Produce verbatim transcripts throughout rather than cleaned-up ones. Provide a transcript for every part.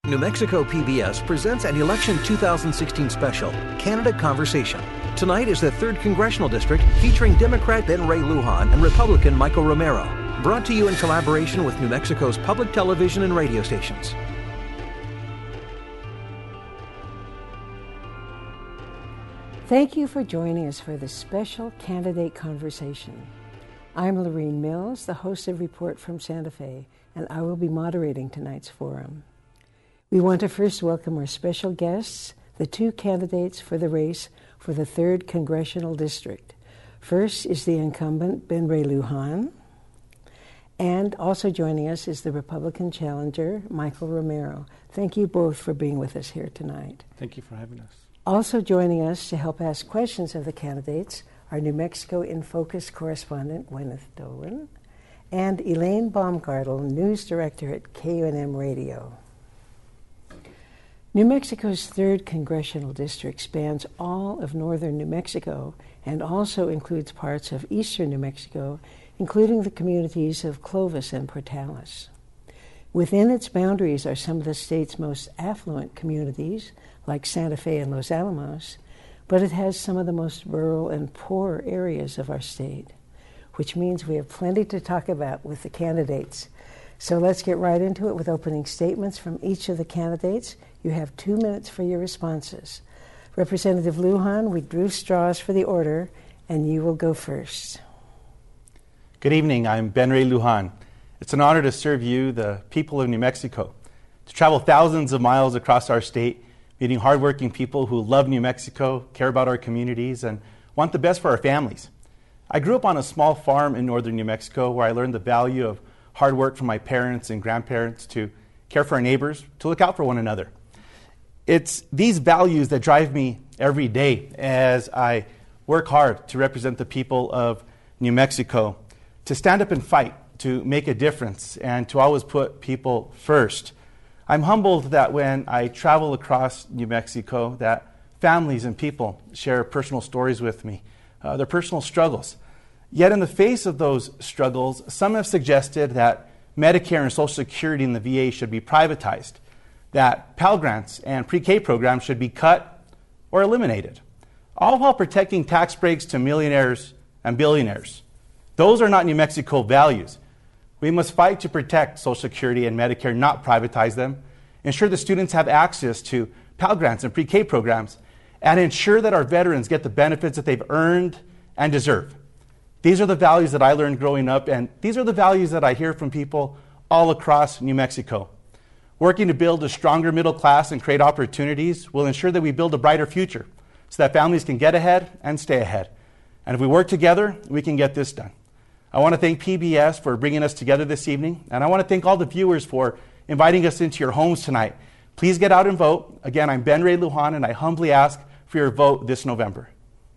New Mexico P B S presents an Election two thousand sixteen special, Candidate Conversation. Tonight is the third Congressional District featuring Democrat Ben Ray Lujan and Republican Michael Romero. Brought to you in collaboration with New Mexico's public television and radio stations. Thank you for joining us for this special Candidate Conversation. I'm Lorene Mills, the host of Report from Santa Fe, and I will be moderating tonight's forum. We want to first welcome our special guests, the two candidates for the race for the third Congressional District. First is the incumbent, Ben Ray Lujan, and also joining us is the Republican challenger, Michael Romero. Thank you both for being with us here tonight. Thank you for having us. Also joining us to help ask questions of the candidates are New Mexico In Focus correspondent Gwyneth Dolan and Elaine Baumgartel, news director at K U N M Radio. New Mexico's third Congressional District spans all of northern New Mexico and also includes parts of eastern New Mexico, including the communities of Clovis and Portales. Within its boundaries are some of the state's most affluent communities, like Santa Fe and Los Alamos, but it has some of the most rural and poor areas of our state, which means we have plenty to talk about with the candidates. So let's get right into it with opening statements from each of the candidates. You have two minutes for your responses. Representative Lujan, we drew straws for the order, and you will go first. Good evening. I'm Ben Ray Lujan. It's an honor to serve you, the people of New Mexico, to travel thousands of miles across our state, meeting hardworking people who love New Mexico, care about our communities, and want the best for our families. I grew up on a small farm in northern New Mexico where I learned the value of hard work from my parents and grandparents to care for our neighbors, to look out for one another. It's these values that drive me every day as I work hard to represent the people of New Mexico, to stand up and fight, to make a difference, and to always put people first. I'm humbled that when I travel across New Mexico, that families and people share personal stories with me, uh, their personal struggles. Yet in the face of those struggles, some have suggested that Medicare and Social Security in the V A should be privatized, that Pell Grants and pre-K programs should be cut or eliminated, all while protecting tax breaks to millionaires and billionaires. Those are not New Mexico values. We must fight to protect Social Security and Medicare, not privatize them, ensure the students have access to Pell Grants and pre-K programs, and ensure that our veterans get the benefits that they've earned and deserve. These are the values that I learned growing up, and these are the values that I hear from people all across New Mexico. Working to build a stronger middle class and create opportunities will ensure that we build a brighter future so that families can get ahead and stay ahead. And if we work together, we can get this done. I want to thank P B S for bringing us together this evening, and I want to thank all the viewers for inviting us into your homes tonight. Please get out and vote. Again, I'm Ben Ray Lujan, and I humbly ask for your vote this November.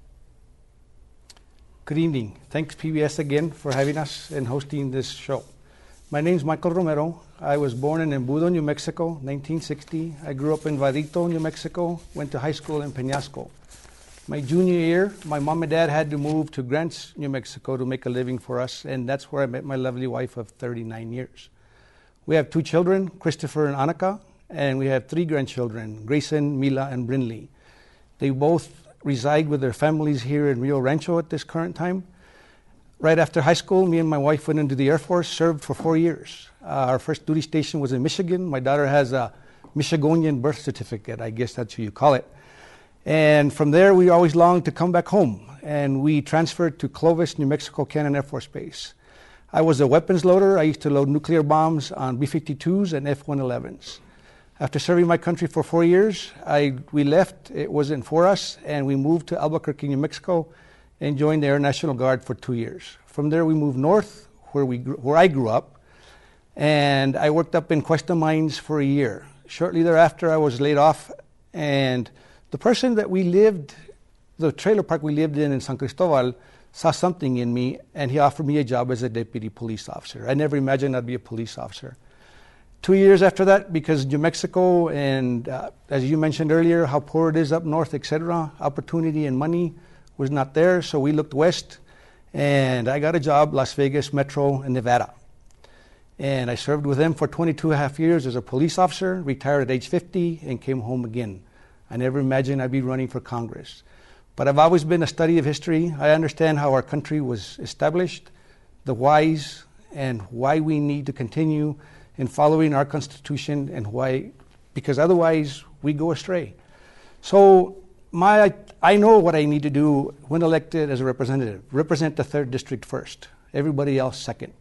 Good evening. Thanks, P B S, again for having us and hosting this show. My name is Michael Romero. I was born in Embudo, New Mexico, nineteen sixty. I grew up in Vadito, New Mexico, went to high school in Peñasco. My junior year, my mom and dad had to move to Grants, New Mexico to make a living for us, and that's where I met my lovely wife of thirty-nine years. We have two children, Christopher and Annika, and we have three grandchildren, Grayson, Mila, and Brinley. They both reside with their families here in Rio Rancho at this current time. Right after high school, me and my wife went into the Air Force, served for four years. Uh, our first duty station was in Michigan. My daughter has a Michigonian birth certificate, I guess that's who you call it. And from there, we always longed to come back home, and we transferred to Clovis, New Mexico Cannon Air Force Base. I was a weapons loader. I used to load nuclear bombs on B fifty-twos and F one elevens. After serving my country for four years, I, we left. It wasn't for us, and we moved to Albuquerque, New Mexico, and joined the Air National Guard for two years. From there, we moved north, where we grew, where I grew up, and I worked up in Cuesta Mines for a year. Shortly thereafter, I was laid off, and the person that we lived, the trailer park we lived in in San Cristobal, saw something in me, and he offered me a job as a deputy police officer. I never imagined I'd be a police officer. Two years after that, because New Mexico and, uh, as you mentioned earlier, how poor it is up north, et cetera, opportunity and money was not there, so we looked west, and I got a job, Las Vegas, Metro, and Nevada. And I served with them for twenty-two and a half years as a police officer, retired at age fifty, and came home again. I never imagined I'd be running for Congress. But I've always been a study of history. I understand how our country was established, the whys, and why we need to continue in following our Constitution, and why, because otherwise we go astray. So my, I know what I need to do when elected as a representative. Represent the third district first, everybody else second.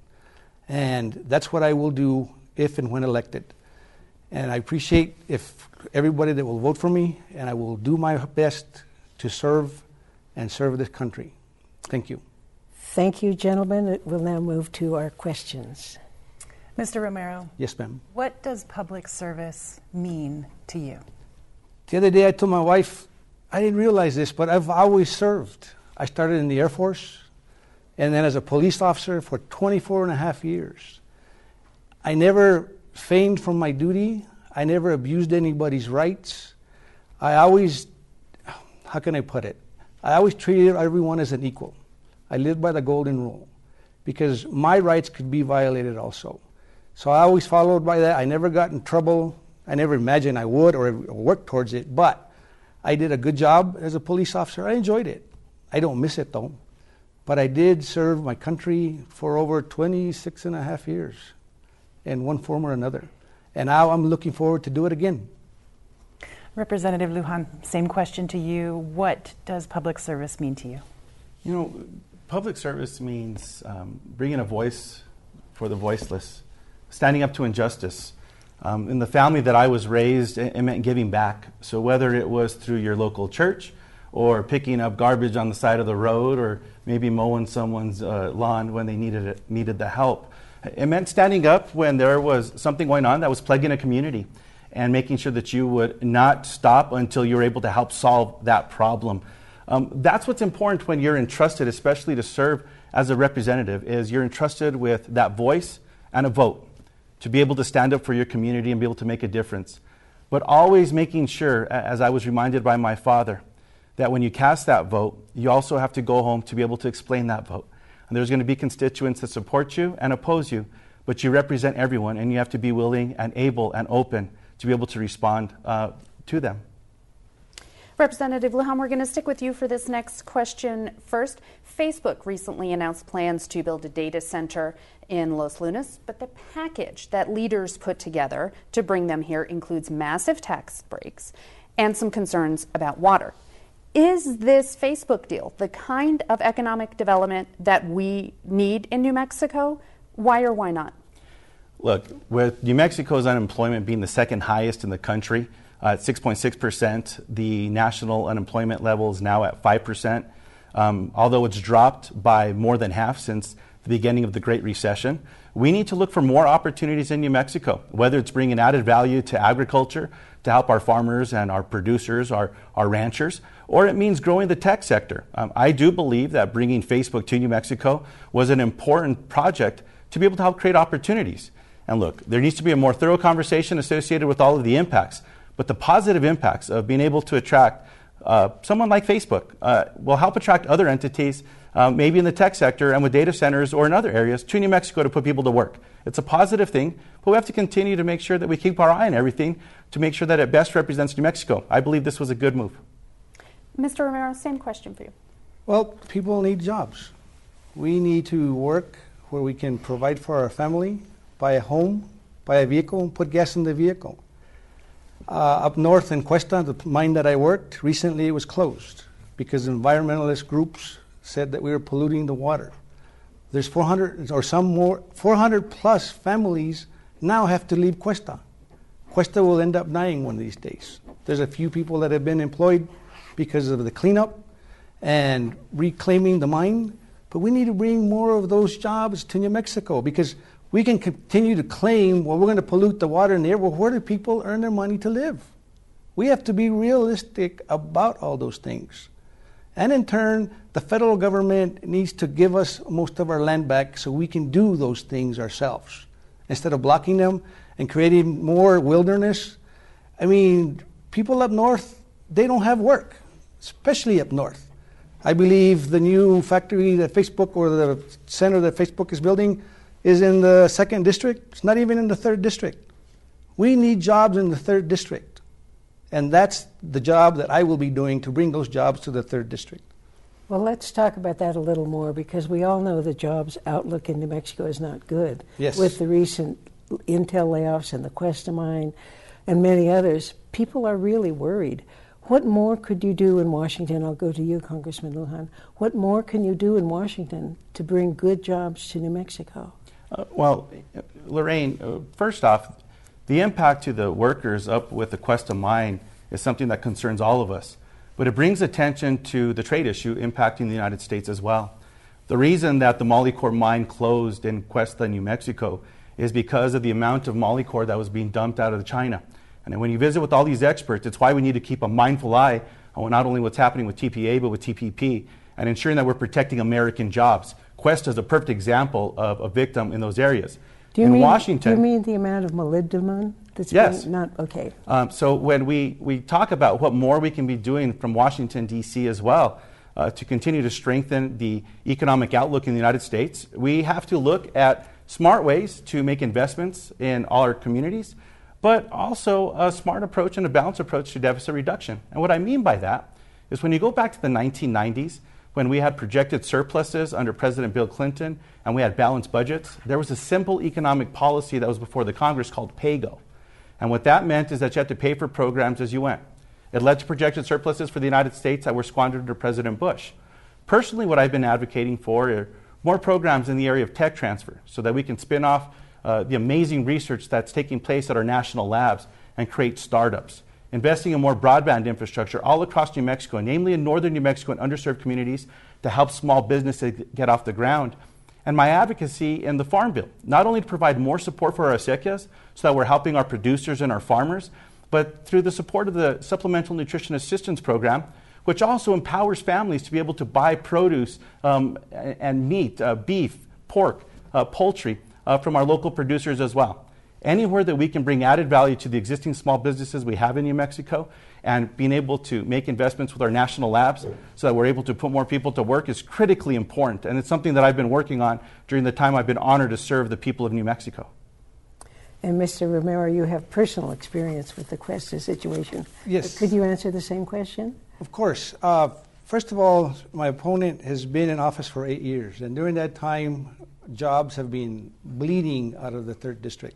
And that's what I will do if and when elected. And I appreciate if everybody that will vote for me, and I will do my best to serve and serve this country. Thank you. Thank you, gentlemen. We'll now move to our questions. Mister Romero. Yes, ma'am. What does public service mean to you? The other day I told my wife, I didn't realize this, but I've always served. I started in the Air Force, and then as a police officer for twenty-four and a half years. I never feigned from my duty. I never abused anybody's rights. I always, how can I put it? I always treated everyone as an equal. I lived by the golden rule because my rights could be violated also. So I always followed by that. I never got in trouble. I never imagined I would or work towards it, but I did a good job as a police officer. I enjoyed it. I don't miss it though. But I did serve my country for over twenty-six and a half years in one form or another. And now I'm looking forward to do it again. Representative Lujan, same question to you. What does public service mean to you? You know, public service means um, bringing a voice for the voiceless, standing up to injustice. Um, in the family that I was raised, it, it meant giving back. So whether it was through your local church or picking up garbage on the side of the road or maybe mowing someone's uh, lawn when they needed it, needed the help, it meant standing up when there was something going on that was plaguing a community and making sure that you would not stop until you were able to help solve that problem. Um, that's what's important when you're entrusted, especially to serve as a representative, is you're entrusted with that voice and a vote to be able to stand up for your community and be able to make a difference. But always making sure, as I was reminded by my father, that when you cast that vote, you also have to go home to be able to explain that vote. And there's going to be constituents that support you and oppose you, but you represent everyone, and you have to be willing and able and open to be able to respond uh, to them. Representative Lujan, we're going to stick with you for this next question first. Facebook recently announced plans to build a data center in Los Lunas, but the package that leaders put together to bring them here includes massive tax breaks and some concerns about water. Is this Facebook deal the kind of economic development that we need in New Mexico? Why or why not? Look, with New Mexico's unemployment being the second highest in the country, uh, at six point six percent, the national unemployment level is now at five percent. Um, although it's dropped by more than half since the beginning of the Great Recession, we need to look for more opportunities in New Mexico, whether it's bringing added value to agriculture to help our farmers and our producers, our, our ranchers, or it means growing the tech sector. Um, I do believe that bringing Facebook to New Mexico was an important project to be able to help create opportunities. And look, there needs to be a more thorough conversation associated with all of the impacts, but the positive impacts of being able to attract uh, someone like Facebook uh, will help attract other entities, uh, maybe in the tech sector and with data centers or in other areas, to New Mexico to put people to work. It's a positive thing, but we have to continue to make sure that we keep our eye on everything to make sure that it best represents New Mexico. I believe this was a good move. Mister Romero, same question for you. Well, people need jobs. We need to work where we can provide for our family, buy a home, buy a vehicle, and put gas in the vehicle. Uh, up north in Cuesta, the mine that I worked, recently it was closed because environmentalist groups said that we were polluting the water. There's four hundred or some more, four hundred plus families now have to leave Cuesta. Cuesta will end up dying one of these days. There's a few people that have been employed because of the cleanup and reclaiming the mine, but we need to bring more of those jobs to New Mexico because we can continue to claim, well, we're going to pollute the water in the air. Well, where do people earn their money to live? We have to be realistic about all those things. And in turn, the federal government needs to give us most of our land back so we can do those things ourselves instead of blocking them and creating more wilderness. I mean, people up north, they don't have work, especially up north. I believe the new factory that Facebook or the center that Facebook is building is in the second district. It's not even in the third district. We need jobs in the third district. And that's the job that I will be doing, to bring those jobs to the third district. Well, let's talk about that a little more, because we all know the jobs outlook in New Mexico is not good. Yes. With the recent Intel layoffs and the Cuesta mine and many others, people are really worried. What more could you do in Washington? I'll go to you, Congressman Lujan. What more can you do in Washington to bring good jobs to New Mexico? Uh, well, Lorraine, uh, first off, the impact to the workers up with the Cuesta mine is something that concerns all of us. But it brings attention to the trade issue impacting the United States as well. The reason that the Molycorp mine closed in Cuesta, New Mexico, is because of the amount of Molycorp that was being dumped out of China. And when you visit with all these experts, it's why we need to keep a mindful eye on not only what's happening with T P A, but with T P P, and ensuring that we're protecting American jobs. Cuesta is a perfect example of a victim in those areas. Do you in mean, Washington, do you mean the amount of molybdenum that's yes. being not okay? Um, so when we, we talk about what more we can be doing from Washington, D C as well, uh, to continue to strengthen the economic outlook in the United States, we have to look at smart ways to make investments in all our communities, but also a smart approach and a balanced approach to deficit reduction. And what I mean by that is when you go back to the nineteen nineties, when we had projected surpluses under President Bill Clinton and we had balanced budgets, there was a simple economic policy that was before the Congress called PAYGO. And what that meant is that you had to pay for programs as you went. It led to projected surpluses for the United States that were squandered under President Bush. Personally, what I've been advocating for are more programs in the area of tech transfer so that we can spin off uh, the amazing research that's taking place at our national labs and create startups. Investing in more broadband infrastructure all across New Mexico, namely in northern New Mexico and underserved communities, to help small businesses get off the ground. And my advocacy in the Farm Bill, not only to provide more support for our acequias so that we're helping our producers and our farmers, but through the support of the Supplemental Nutrition Assistance Program, which also empowers families to be able to buy produce um, and meat, uh, beef, pork, uh, poultry uh, from our local producers as well. Anywhere that we can bring added value to the existing small businesses we have in New Mexico and being able to make investments with our national labs so that we're able to put more people to work is critically important. And it's something that I've been working on during the time I've been honored to serve the people of New Mexico. And Mister Romero, you have personal experience with the Cuesta situation. Yes. Could you answer the same question? Of course. Uh, first of all, my opponent has been in office for eight years. And during that time, jobs have been bleeding out of the third district.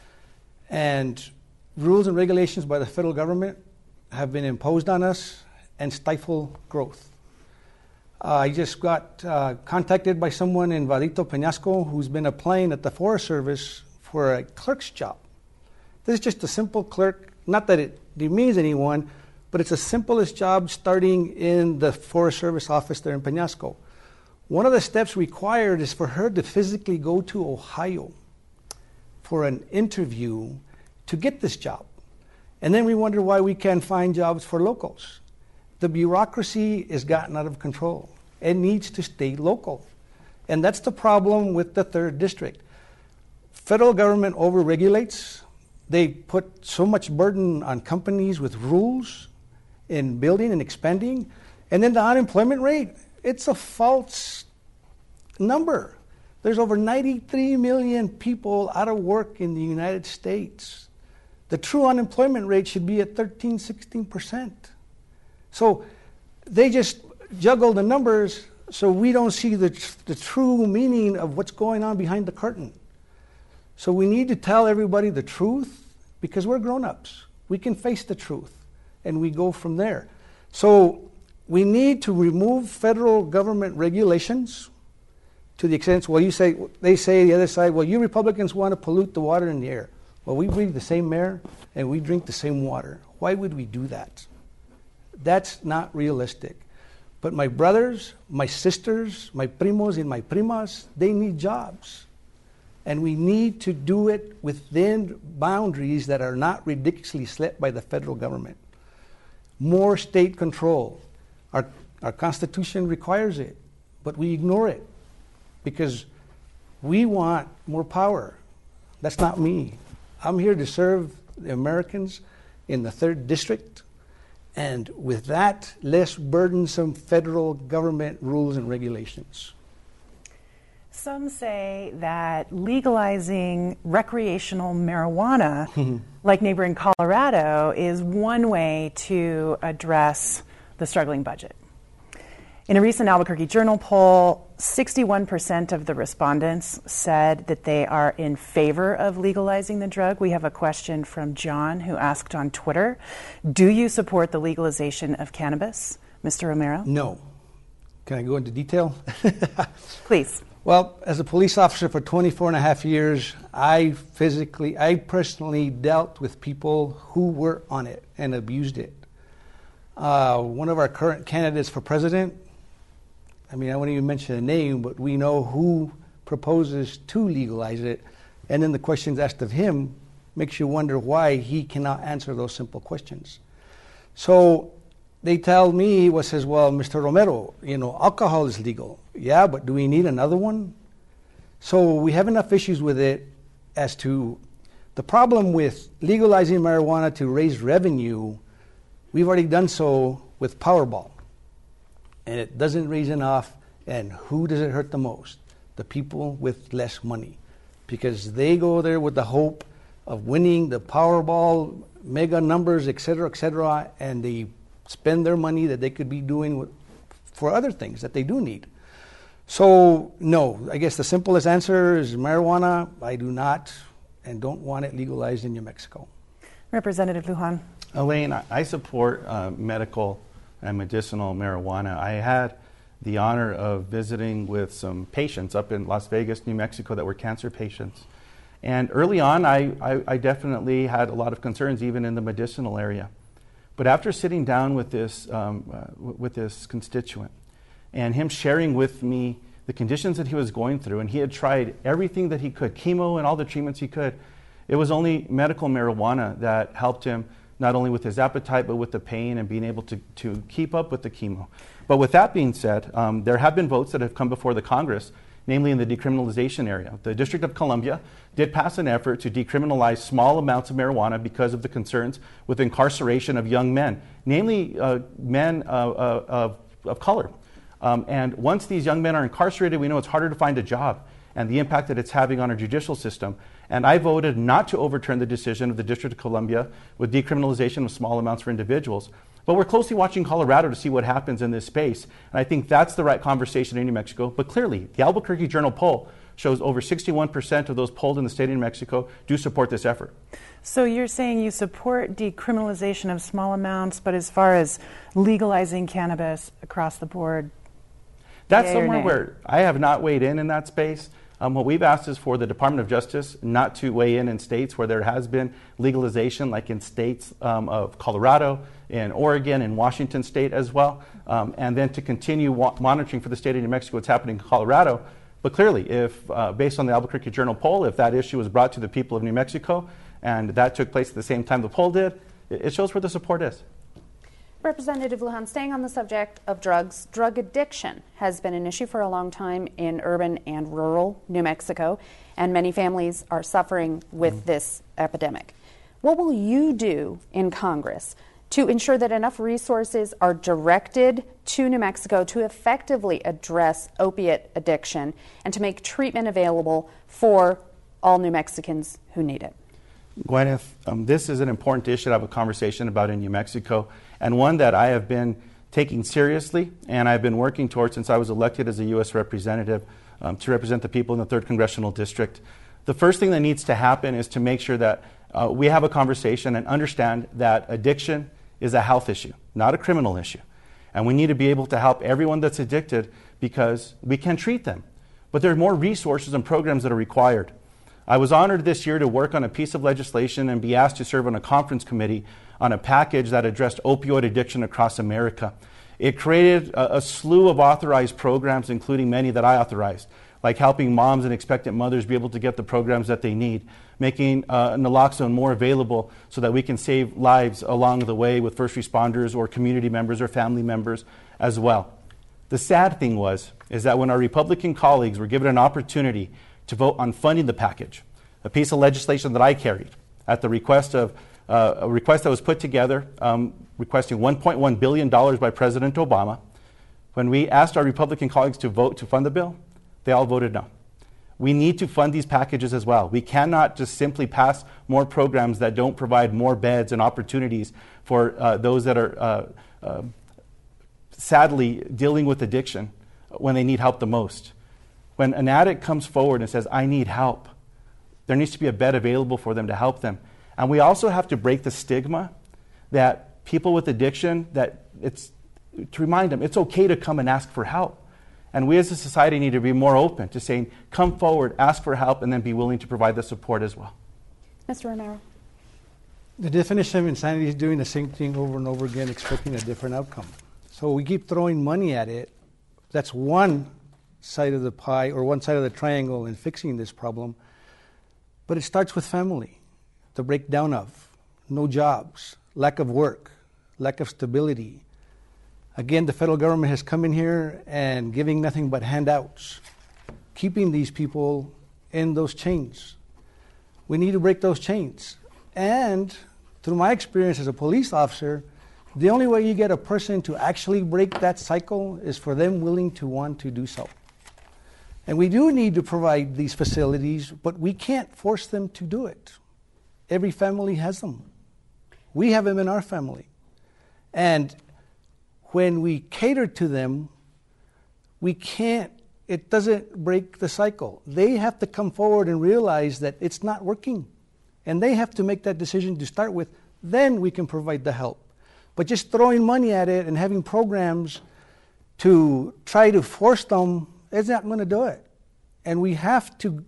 And rules and regulations by the federal government have been imposed on us and stifle growth. Uh, I just got uh, contacted by someone in Vadito Peñasco who's been applying at the Forest Service for a clerk's job. This is just a simple clerk, not that it demeans anyone, but it's the simplest job starting in the Forest Service office there in Peñasco. One of the steps required is for her to physically go to Ohio for an interview to get this job. And then we wonder why we can't find jobs for locals. The bureaucracy has gotten out of control. It needs to stay local. And that's the problem with the third district. Federal government overregulates. They put so much burden on companies with rules in building and expanding. And then the unemployment rate, it's a false number. There's over ninety-three million people out of work in the United States. The true unemployment rate should be at thirteen, sixteen percent. So they just juggle the numbers so we don't see the, the true meaning of what's going on behind the curtain. So we need to tell everybody the truth because we're grown-ups. We can face the truth and we go from there. So we need to remove federal government regulations to the extent, well, you say, they say the other side, well, you Republicans want to pollute the water and the air. Well, we breathe the same air and we drink the same water. Why would we do that? That's not realistic. But my brothers, my sisters, my primos and my primas, they need jobs. And we need to do it within boundaries that are not ridiculously set by the federal government. More state control. Our, our Constitution requires it, but we ignore it because we want more power. That's not me. I'm here to serve the Americans in the third district, and with that, less burdensome federal government rules and regulations. Some say that legalizing recreational marijuana, like neighboring Colorado, is one way to address the struggling budget. In a recent Albuquerque Journal poll, sixty-one percent of the respondents said that they are in favor of legalizing the drug. We have a question from John, who asked on Twitter, do you support the legalization of cannabis? Mister Romero? No. Can I go into detail? Please. Well, as a police officer for twenty-four and a half years, I physically, I personally dealt with people who were on it and abused it. Uh, one of our current candidates for president, I mean, I won't even mention a name, but we know who proposes to legalize it. And then the questions asked of him makes you wonder why he cannot answer those simple questions. So they tell me, what says, well, Mister Romero, you know, alcohol is legal. Yeah, but do we need another one? So we have enough issues with it as to the problem with legalizing marijuana to raise revenue. We've already done so with Powerball, and it doesn't raise enough. And who does it hurt the most? The people with less money, because they go there with the hope of winning the Powerball mega numbers, et cetera, et cetera, and they spend their money that they could be doing with, for other things that they do need. So, no, I guess the simplest answer is marijuana. I do not and don't want it legalized in New Mexico. Representative Lujan. Elaine, I, I support uh, medical and medicinal marijuana. I had the honor of visiting with some patients up in Las Vegas, New Mexico, that were cancer patients. And early on, I, I, I definitely had a lot of concerns, even in the medicinal area. But after sitting down with this, um, uh, w- with this constituent, and him sharing with me the conditions that he was going through, and he had tried everything that he could, chemo and all the treatments he could, it was only medical marijuana that helped him not only with his appetite, but with the pain and being able to, to keep up with the chemo. But with that being said, um, there have been votes that have come before the Congress, namely in the decriminalization area. The District of Columbia did pass an effort to decriminalize small amounts of marijuana because of the concerns with incarceration of young men, namely uh, men uh, uh, of, of color. Um, and once these young men are incarcerated, we know it's harder to find a job, and the impact that it's having on our judicial system. And I voted not to overturn the decision of the District of Columbia with decriminalization of small amounts for individuals. But we're closely watching Colorado to see what happens in this space. And I think that's the right conversation in New Mexico. But clearly, the Albuquerque Journal poll shows over sixty-one percent of those polled in the state of New Mexico do support this effort. So you're saying you support decriminalization of small amounts, but as far as legalizing cannabis across the board, that's yay or somewhere nay? where I have not weighed in in that space. Um, what we've asked is for the Department of Justice not to weigh in in states where there has been legalization, like in states um, of Colorado, in Oregon, in Washington State as well, um, and then to continue wa- monitoring for the state of New Mexico what's happening in Colorado. But clearly, if uh, based on the Albuquerque Journal poll, if that issue was brought to the people of New Mexico and that took place at the same time the poll did, it, it shows where the support is. Representative Lujan, staying on the subject of drugs, drug addiction has been an issue for a long time in urban and rural New Mexico, and many families are suffering with mm-hmm. this epidemic. What will you do in Congress to ensure that enough resources are directed to New Mexico to effectively address opiate addiction and to make treatment available for all New Mexicans who need it? Gwyneth, um, this is an important issue to have a conversation about in New Mexico, and one that I have been taking seriously and I've been working towards since I was elected as a U S representative um, to represent the people in the third Congressional District. The first thing that needs to happen is to make sure that uh, we have a conversation and understand that addiction is a health issue, not a criminal issue. And we need to be able to help everyone that's addicted because we can treat them. But there are more resources and programs that are required. I was honored this year to work on a piece of legislation and be asked to serve on a conference committee on a package that addressed opioid addiction across America. It created a, a slew of authorized programs, including many that I authorized, like helping moms and expectant mothers be able to get the programs that they need, making uh, naloxone more available so that we can save lives along the way with first responders or community members or family members as well. The sad thing was, is that when our Republican colleagues were given an opportunity to vote on funding the package, a piece of legislation that I carried at the request of uh, a request that was put together, um, requesting one point one billion dollars by President Obama. When we asked our Republican colleagues to vote to fund the bill, they all voted no. We need to fund these packages as well. We cannot just simply pass more programs that don't provide more beds and opportunities for uh, those that are uh, uh, sadly dealing with addiction when they need help the most. When an addict comes forward and says, I need help, there needs to be a bed available for them to help them. And we also have to break the stigma that people with addiction, that it's to remind them it's okay to come and ask for help. And we as a society need to be more open to saying, come forward, ask for help, and then be willing to provide the support as well. Mister Romero. The definition of insanity is doing the same thing over and over again, expecting a different outcome. So we keep throwing money at it. That's one side of the pie or one side of the triangle in fixing this problem. But it starts with family. The breakdown of no jobs, lack of work, lack of stability. Again, the federal government has come in here and giving nothing but handouts, keeping these people in those chains. We need to break those chains. And through my experience as a police officer, the only way you get a person to actually break that cycle is for them willing to want to do so. And we do need to provide these facilities, but we can't force them to do it. Every family has them. We have them in our family. And when we cater to them, we can't, it doesn't break the cycle. They have to come forward and realize that it's not working. And they have to make that decision to start with. Then we can provide the help. But just throwing money at it and having programs to try to force them is not going to do it. And we have to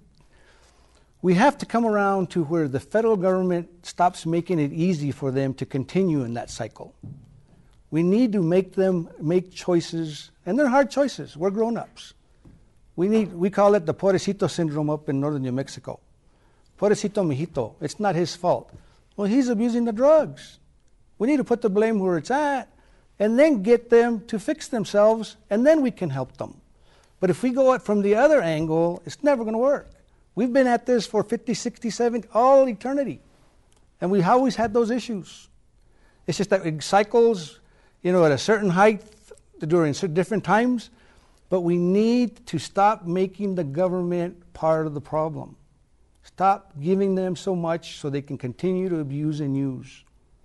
we have to come around to where the federal government stops making it easy for them to continue in that cycle. We need to make them make choices, and they're hard choices. We're grown-ups. We need we call it the Pobrecito syndrome up in northern New Mexico. Pobrecito mijito. It's not his fault. Well, he's abusing the drugs. We need to put the blame where it's at and then get them to fix themselves, and then we can help them. But if we go at from the other angle, it's never going to work. We've been at this for fifty, sixty, seventy, all eternity. And we've always had those issues. It's just that it cycles, you know, at a certain height during different times, but we need to stop making the government part of the problem. Stop giving them so much so they can continue to abuse and use.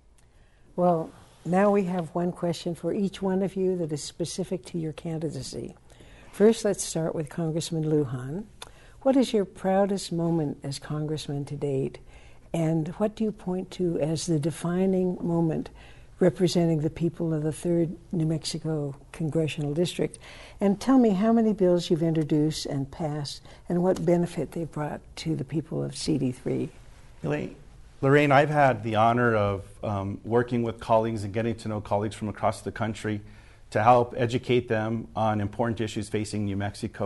Well, now we have one question for each one of you that is specific to your candidacy. First, let's start with Congressman Lujan. What is your proudest moment as congressman to date, and what do you point to as the defining moment representing the people of the third New Mexico Congressional District? And tell me how many bills you've introduced and passed and what benefit they've brought to the people of C D three. Elaine, Lorraine, I've had the honor of um, working with colleagues and getting to know colleagues from across the country to help educate them on important issues facing New Mexico.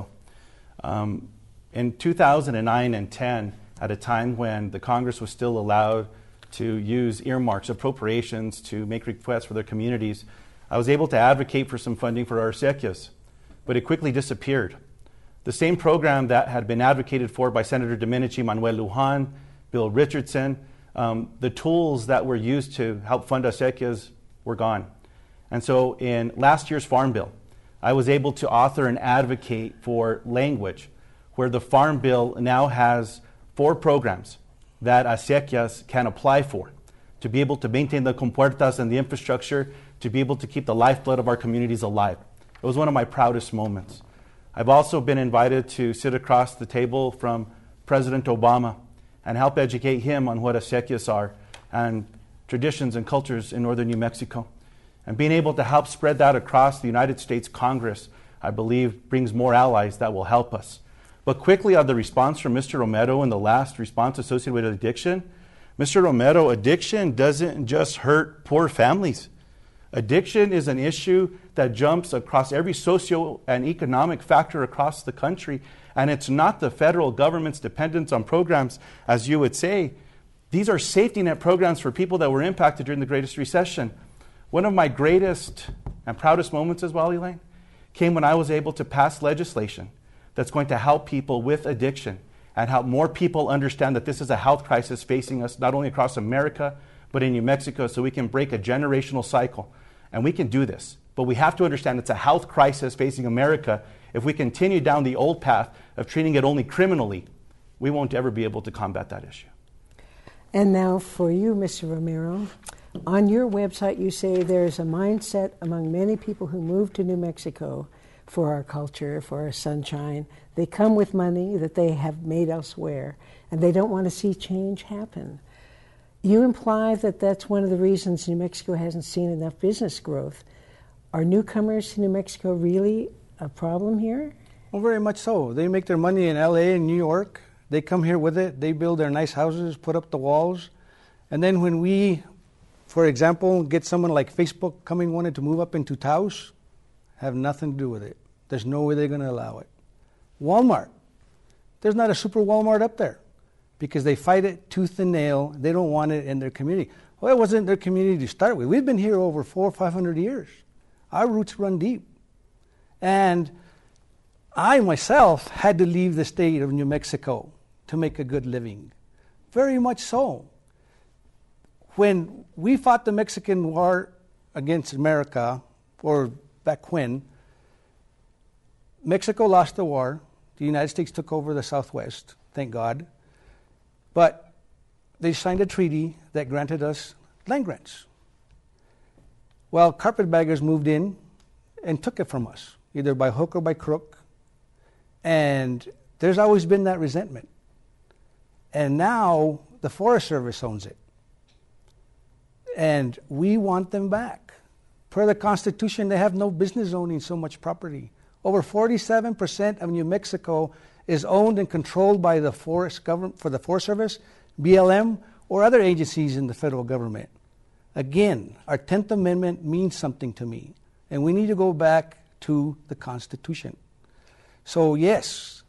Um, in two thousand nine and ten, at a time when the Congress was still allowed to use earmarks, appropriations to make requests for their communities, I was able to advocate for some funding for our acequias, but it quickly disappeared. The same program that had been advocated for by Senator Domenici, Manuel Lujan, Bill Richardson, um, the tools that were used to help fund acequias were gone. And so in last year's Farm Bill, I was able to author and advocate for language where the Farm Bill now has four programs that acequias can apply for to be able to maintain the compuertas and the infrastructure, to be able to keep the lifeblood of our communities alive. It was one of my proudest moments. I've also been invited to sit across the table from President Obama and help educate him on what acequias are and traditions and cultures in northern New Mexico. And being able to help spread that across the United States Congress, I believe, brings more allies that will help us. But quickly on the response from Mister Romero and the last response associated with addiction, Mister Romero, addiction doesn't just hurt poor families. Addiction is an issue that jumps across every socio and economic factor across the country, and it's not the federal government's dependence on programs, as you would say. These are safety net programs for people that were impacted during the greatest recession. One of my greatest and proudest moments as well, Elaine, came when I was able to pass legislation that's going to help people with addiction and help more people understand that this is a health crisis facing us not only across America, but in New Mexico, so we can break a generational cycle. And we can do this. But we have to understand it's a health crisis facing America If we continue down the old path of treating it only criminally, we won't ever be able to combat that issue. And now for you, Mister Romero. On your website, you say there is a mindset among many people who move to New Mexico for our culture, for our sunshine. They come with money that they have made elsewhere, and they don't want to see change happen. You imply that that's one of the reasons New Mexico hasn't seen enough business growth. Are newcomers to New Mexico really a problem here? Well, very much so. They make their money in L A and New York. They come here with it. They build their nice houses, put up the walls. And then when we, for example, get someone like Facebook coming wanting to move up into Taos, have nothing to do with it. There's no way they're going to allow it. Walmart. There's not a super Walmart up there because they fight it tooth and nail. They don't want it in their community. Well, it wasn't their community to start with. We've been here over four or five hundred years. Our roots run deep. And I myself had to leave the state of New Mexico to make a good living. Very much so. When we fought the Mexican War against America, or back when, Mexico lost the war. The United States took over the Southwest, thank God. But they signed a treaty that granted us land grants. Well, carpetbaggers moved in and took it from us, either by hook or by crook. And there's always been that resentment. And now the Forest Service owns it. And we want them back. Per the Constitution, they have no business owning so much property. Over forty-seven percent of New Mexico is owned and controlled by the Forest government, for the Forest Service, B L M, or other agencies in the federal government. Again, our tenth Amendment means something to me, and we need to go back to the Constitution. So yes,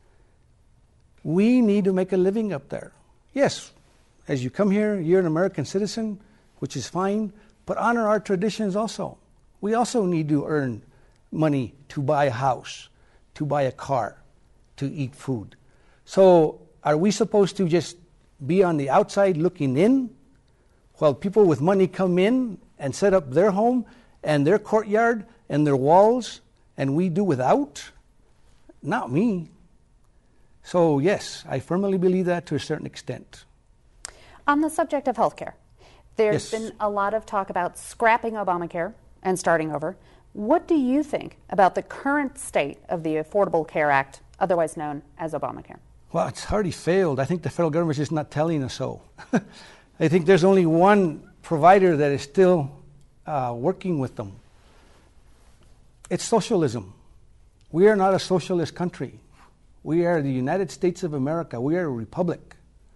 we need to make a living up there. Yes, as you come here, you're an American citizen, which is fine, but honor our traditions also. We also need to earn money to buy a house, to buy a car, to eat food. So are we supposed to just be on the outside looking in while people with money come in and set up their home and their courtyard and their walls, and we do without? Not me. So yes, I firmly believe that to a certain extent. On the subject of healthcare, there's Yes. been a lot of talk about scrapping Obamacare and starting over. What do you think about the current state of the Affordable Care Act, otherwise known as Obamacare? Well, it's already failed. I think the federal government is just not telling us so. I think there's only one provider that is still uh, working with them. It's socialism. We are not a socialist country. We are the United States of America. We are a republic.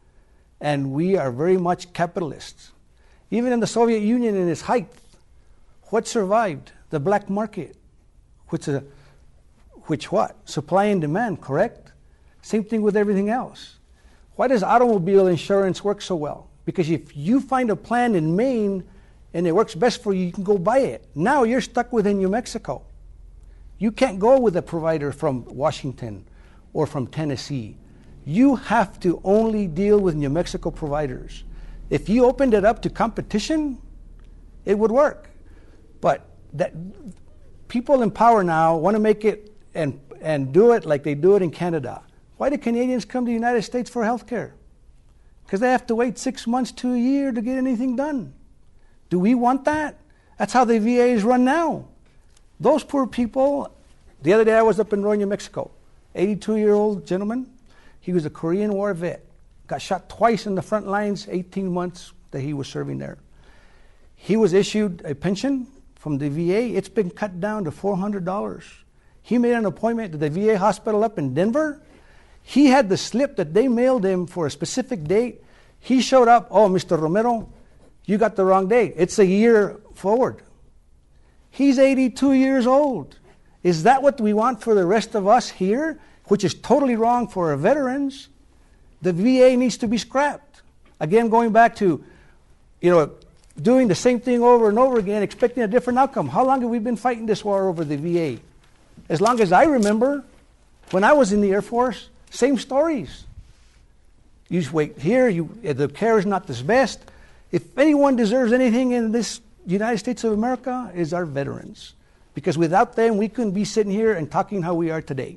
And we are very much capitalists. Even in the Soviet Union in its height, what survived? The black market, which, uh, which what? Supply and demand, correct? Same thing with everything else. Why does automobile insurance work so well? Because if you find a plan in Maine and it works best for you, you can go buy it. Now you're stuck within New Mexico. You can't go with a provider from Washington or from Tennessee. You have to only deal with New Mexico providers. If you opened it up to competition, it would work. But that people in power now want to make it and, and do it like they do it in Canada. Why do Canadians come to the United States for health care? Because they have to wait six months to a year to get anything done. Do we want that? That's how the V A is run now. Those poor people, the other day I was up in Roy, New Mexico, eighty-two-year-old gentleman. He was a Korean War vet, got shot twice in the front lines, eighteen months that he was serving there. He was issued a pension from the V A. It's been cut down to four hundred dollars. He made an appointment to the V A hospital up in Denver. He had the slip that they mailed him for a specific date. He showed up, oh, Mister Romero, you got the wrong date. It's a year forward. He's eighty-two years old. Is that what we want for the rest of us here, which is totally wrong for our veterans? The V A needs to be scrapped. Again, going back to, you know, doing the same thing over and over again, expecting a different outcome. How long have we been fighting this war over the V A? As long as I remember, when I was in the Air Force, same stories. You just wait here, you, the care is not the best. If anyone deserves anything in this United States of America, is our veterans. because without them, we couldn't be sitting here and talking how we are today.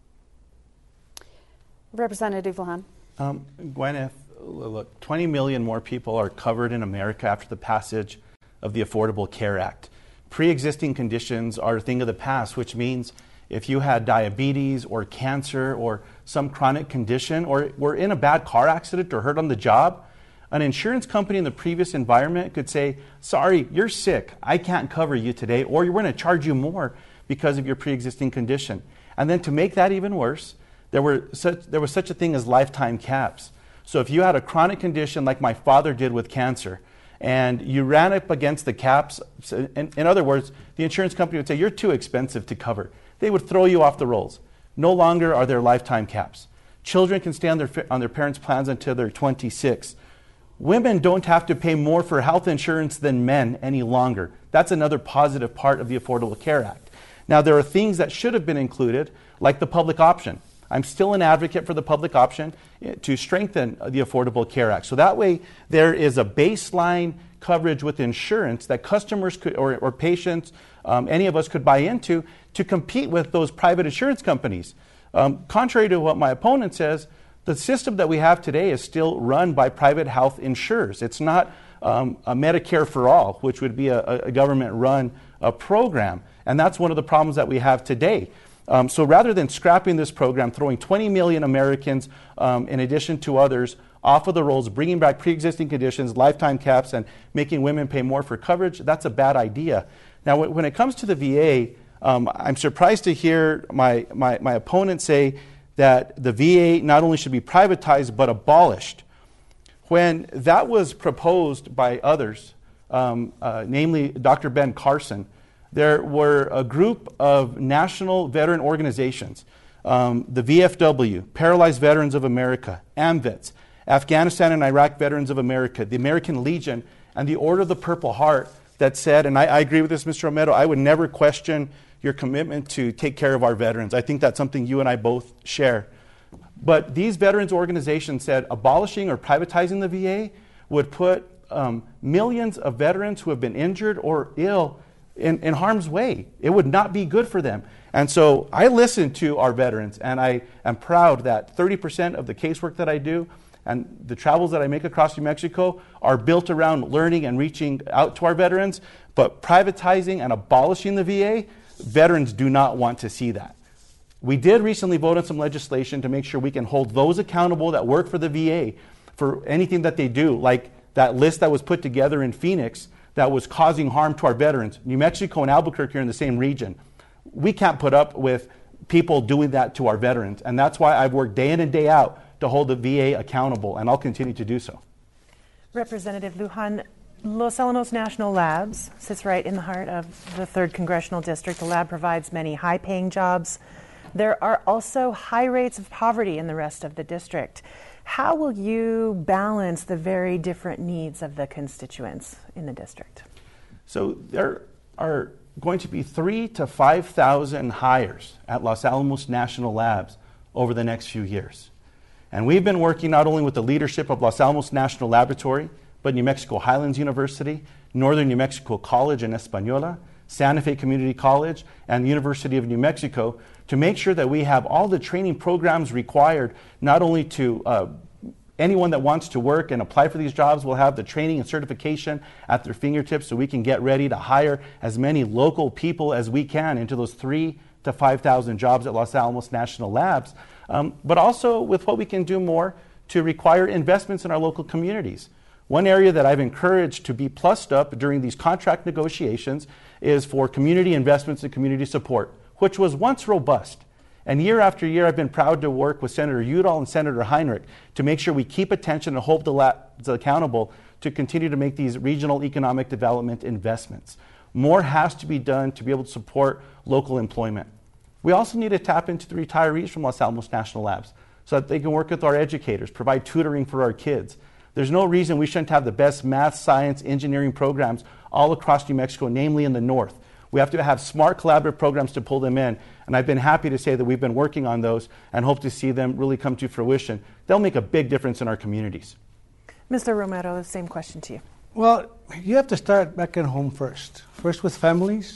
Representative Lujan. Um, Gwyneth, look, twenty million more people are covered in America after the passage of the Affordable Care Act. Pre-existing conditions are a thing of the past, which means if you had diabetes or cancer or some chronic condition or were in a bad car accident or hurt on the job, an insurance company in the previous environment could say, sorry, you're sick, I can't cover you today, or we're going to charge you more because of your pre-existing condition. And then to make that even worse, there were such, there was such a thing as lifetime caps. So if you had a chronic condition like my father did with cancer, and you ran up against the caps, in, in other words, the insurance company would say, you're too expensive to cover. They would throw you off the rolls. No longer are there lifetime caps. Children can stay on their, on their parents' plans until they're twenty-six. Women don't have to pay more for health insurance than men any longer. That's another positive part of the Affordable Care Act. Now, there are things that should have been included, like the public option. I'm still an advocate for the public option to strengthen the Affordable Care Act. So that way, there is a baseline coverage with insurance that customers could, or, or patients, um, any of us could buy into to compete with those private insurance companies. Um, contrary to what my opponent says, the system that we have today is still run by private health insurers. It's not um, a Medicare for all, which would be a, a government-run uh, program. And that's one of the problems that we have today. Um, so rather than scrapping this program, throwing twenty million Americans, um, in addition to others, off of the rolls, bringing back pre-existing conditions, lifetime caps, and making women pay more for coverage, that's a bad idea. Now, w- when it comes to the V A, um, I'm surprised to hear my, my, my opponent say that the V A not only should be privatized, but abolished. When that was proposed by others, um, uh, namely Doctor Ben Carson, there were a group of national veteran organizations, um, the V F W, Paralyzed Veterans of America, AMVETS, Afghanistan and Iraq Veterans of America, the American Legion, and the Order of the Purple Heart that said, and I, I agree with this, Mister Romero, I would never question your commitment to take care of our veterans. I think that's something you and I both share. But these veterans organizations said abolishing or privatizing the V A would put um, millions of veterans who have been injured or ill In, in harm's way. It would not be good for them. And so I listen to our veterans, and I am proud that thirty percent of the casework that I do and the travels that I make across New Mexico are built around learning and reaching out to our veterans. But privatizing and abolishing the V A, veterans do not want to see that. We did recently vote on some legislation to make sure we can hold those accountable that work for the V A for anything that they do, like that list that was put together in Phoenix that was causing harm to our veterans. New Mexico and Albuquerque are in the same region. We can't put up with people doing that to our veterans, and that's why I've worked day in and day out to hold the V A accountable, and I'll continue to do so. Representative Lujan, Los Alamos National Labs sits right in the heart of the third Congressional District. The lab provides many high-paying jobs. There are also high rates of poverty in the rest of the district. How will you balance the very different needs of the constituents in the district? So there are going to be three to five thousand hires at Los Alamos National Labs over the next few years. And we've been working not only with the leadership of Los Alamos National Laboratory, but New Mexico Highlands University, Northern New Mexico College in Española, Santa Fe Community College, and the University of New Mexico to make sure that we have all the training programs required, not only to uh, anyone that wants to work and apply for these jobs will have the training and certification at their fingertips so we can get ready to hire as many local people as we can into those three to five thousand jobs at Los Alamos National Labs, um, but also with what we can do more to require investments in our local communities. One area that I've encouraged to be plussed up during these contract negotiations is for community investments and community support, which was once robust. And year after year, I've been proud to work with Senator Udall and Senator Heinrich to make sure we keep attention and hold the labs accountable to continue to make these regional economic development investments. More has to be done to be able to support local employment. We also need to tap into the retirees from Los Alamos National Labs so that they can work with our educators, provide tutoring for our kids. There's no reason we shouldn't have the best math, science, engineering programs all across New Mexico, namely in the north. We have to have smart collaborative programs to pull them in, and I've been happy to say that we've been working on those and hope to see them really come to fruition. They'll make a big difference in our communities. Mister Romero, the same question to you. Well, you have to start back at home first. First with families,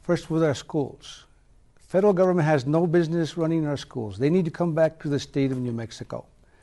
first with our schools. Federal government has no business running our schools. They need to come back to the state of New Mexico.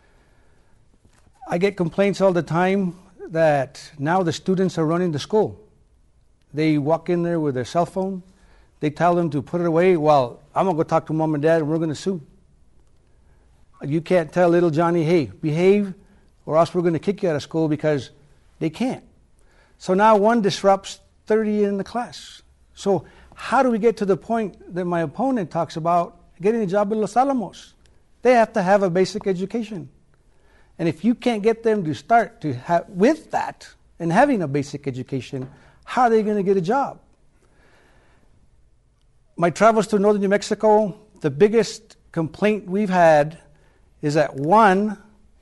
I get complaints all the time that now the students are running the school. They walk in there with their cell phone. They tell them to put it away. Well, I'm going to go talk to mom and dad and we're going to sue. You can't tell little Johnny, hey, behave or else we're going to kick you out of school, because they can't. So now one disrupts thirty in the class. So how do we get to the point that my opponent talks about getting a job in Los Alamos? They have to have a basic education. And if you can't get them to start to have with that and having a basic education, how are they going to get a job? My travels to northern New Mexico, the biggest complaint we've had is that, one,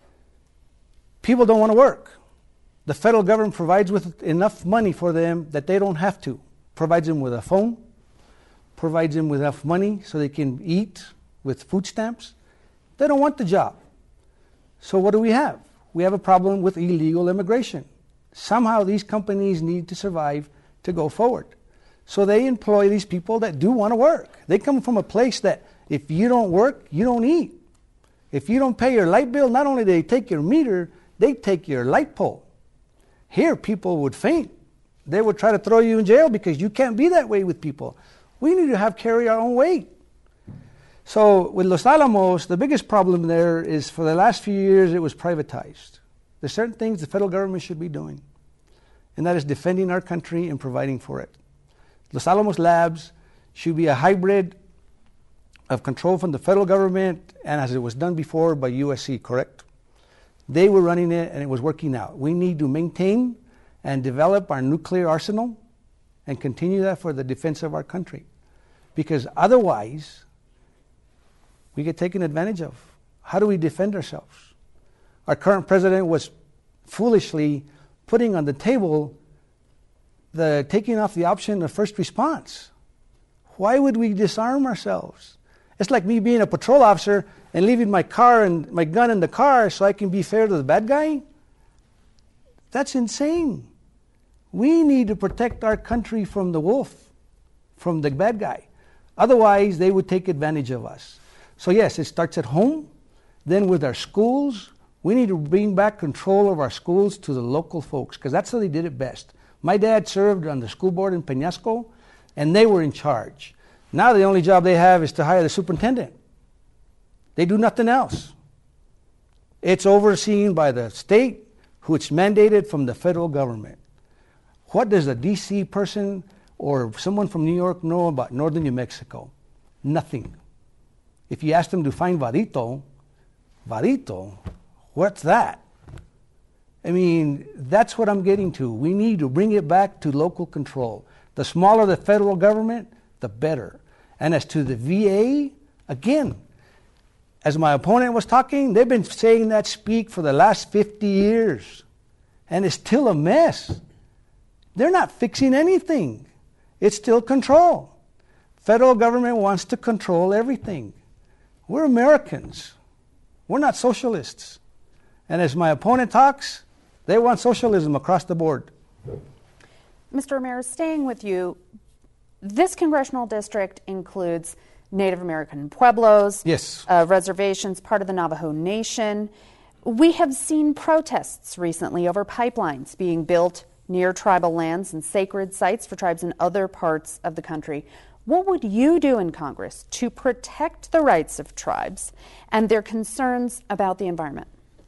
people don't want to work. The federal government provides with enough money for them that they don't have to. Provides them with a phone, provides them with enough money so they can eat with food stamps. They don't want the job. So what do we have? We have a problem with illegal immigration. Somehow these companies need to survive to go forward. So they employ these people that do want to work. They come from a place that if you don't work, you don't eat. If you don't pay your light bill, not only do they take your meter, they take your light pole. Here, people would faint. They would try to throw you in jail because you can't be that way with people. We need to have carry our own weight. So with Los Alamos, the biggest problem there is for the last few years it was privatized. There's certain things the federal government should be doing, and that is defending our country and providing for it. Los Alamos Labs should be a hybrid of control from the federal government and as it was done before by U S C, correct? They were running it and it was working out. We need to maintain and develop our nuclear arsenal and continue that for the defense of our country. Because otherwise, we get taken advantage of. How do we defend ourselves? Our current president was foolishly putting on the table the taking off the option of first response. Why would we disarm ourselves? It's like me being a patrol officer and leaving my car and my gun in the car so I can be fair to the bad guy. That's insane. We need to protect our country from the wolf, from the bad guy. Otherwise, they would take advantage of us. So yes, it starts at home, then with our schools. We need to bring back control of our schools to the local folks, because that's how they did it best. My dad served on the school board in Peñasco, and they were in charge. Now the only job they have is to hire the superintendent. They do nothing else. It's overseen by the state, which mandated from the federal government. What does a D C person or someone from New York know about northern New Mexico? Nothing. If you ask them to find Vadito, Vadito, what's that? I mean, that's what I'm getting to. We need to bring it back to local control. The smaller the federal government, the better. And as to the V A, again, as my opponent was talking, they've been saying that speak for the last fifty years. And it's still a mess. They're not fixing anything. It's still control. Federal government wants to control everything. We're Americans. We're not socialists. And as my opponent talks, they want socialism across the board. Mister Romero, staying with you, this congressional district includes Native American pueblos, yes, uh, reservations, part of the Navajo Nation. We have seen protests recently over pipelines being built near tribal lands and sacred sites for tribes in other parts of the country. What would you do in Congress to protect the rights of tribes and their concerns about the environment?